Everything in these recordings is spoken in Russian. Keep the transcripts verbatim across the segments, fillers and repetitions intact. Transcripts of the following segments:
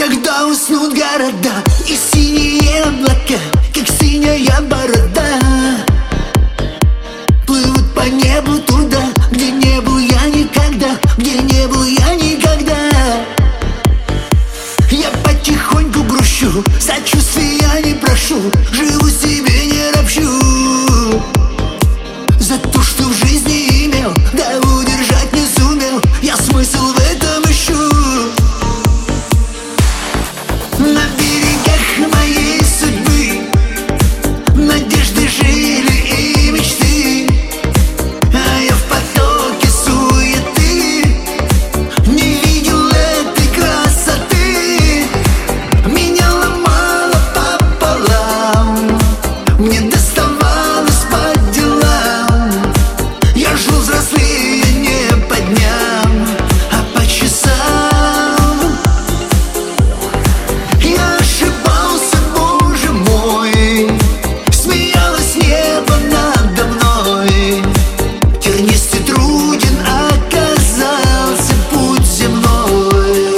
Когда уснут города и синие облака, как синяя борода, плывут по небу туда, где не был я никогда, где не был я никогда. Я потихоньку грущу, сочувствия не прошу, живу себе, не ропщу за то, что в жизни имел, да удержать не сумел. Я смысл в этом ищу. На берегах моей судьбы надежды жили и мечты, а я в потоке суеты не видел этой красоты. Меня ломало пополам, мне доставалось по делам. Я жил взрослее не по дням, а по часам. Я ошибался, боже мой, смеялось небо надо мной. Тернист и труден оказался путь земной.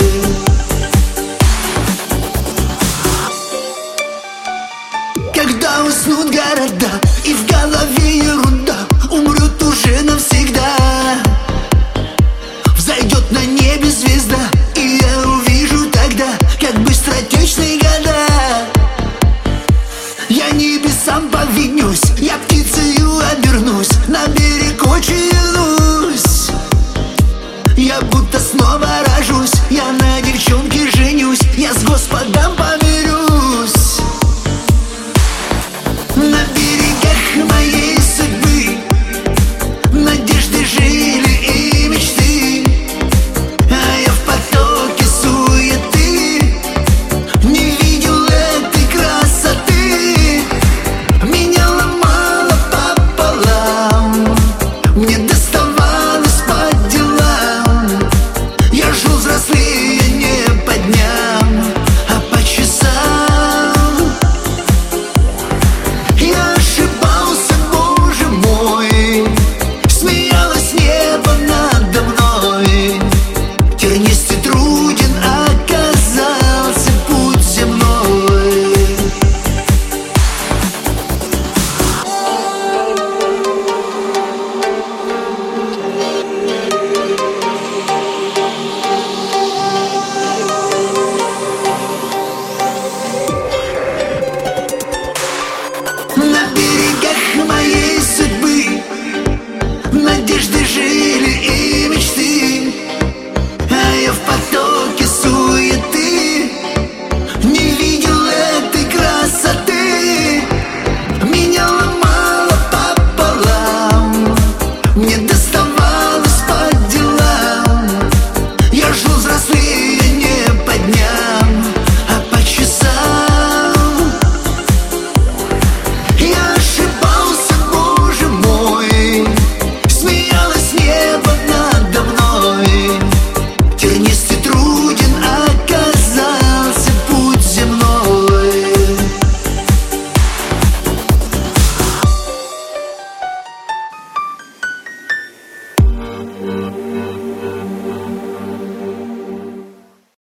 Когда уснут города и в голове ерунда, умрет уже навсегда. Взойдет на небе звезда, и я увижу тогда, как быстротечные года. Я небесам повинюсь, я птицею обернусь, на берег очень вернусь. Я будто снова рожусь, я на девчонке женюсь, я с Господом